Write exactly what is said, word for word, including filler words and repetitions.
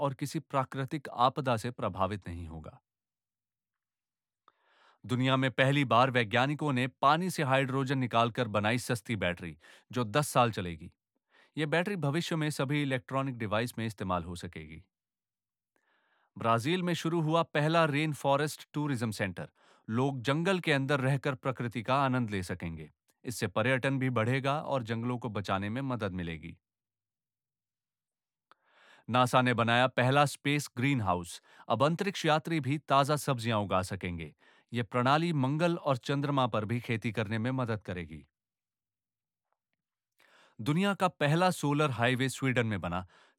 और किसी प्राकृतिक आपदा से प्रभावित नहीं होगा। दुनिया में पहली बार वैज्ञानिकों ने पानी से हाइड्रोजन निकालकर बनाई सस्ती बैटरी, जो दस साल चलेगी। यह बैटरी भविष्य में सभी इलेक्ट्रॉनिक डिवाइस में इस्तेमाल हो सकेगी। ब्राजील में शुरू हुआ पहला रेन फॉरेस्ट टूरिज्म सेंटर। लोग जंगल के अंदर रहकर प्रकृति का आनंद ले सकेंगे। इससे पर्यटन भी बढ़ेगा और जंगलों को बचाने में मदद मिलेगी। नासा ने बनाया पहला स्पेस ग्रीन हाउस। अब अंतरिक्ष यात्री भी ताजा सब्जियां उगा सकेंगे। यह प्रणाली मंगल और चंद्रमा पर भी खेती करने में मदद करेगी। दुनिया का पहला सोलर हाईवे स्वीडन में बना।